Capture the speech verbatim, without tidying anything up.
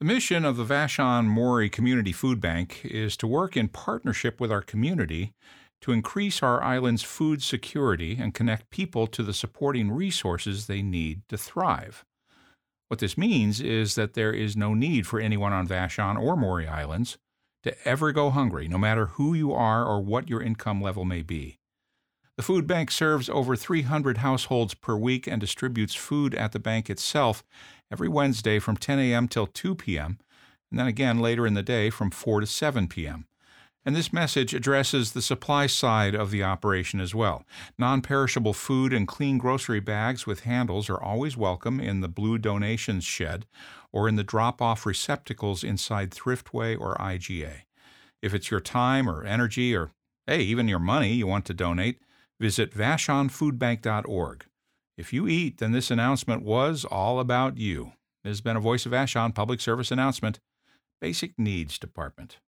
The mission of the Vashon Maury Community Food Bank is to work in partnership with our community to increase our island's food security and connect people to the supporting resources they need to thrive. What this means is that there is no need for anyone on Vashon or Maury Islands to ever go hungry, no matter who you are or what your income level may be. The food bank serves over three hundred households per week and distributes food at the bank itself every Wednesday from ten a.m. till two p.m., and then again later in the day from four to seven p.m. And this message addresses the supply side of the operation as well. Non-perishable food and clean grocery bags with handles are always welcome in the blue donations shed or in the drop-off receptacles inside Thriftway or I G A. If it's your time or energy or, hey, even your money you want to donate, visit vashon food bank dot org. If you eat, then this announcement was all about you. This has been a Voice of Vashon public service announcement, Basic Needs Department.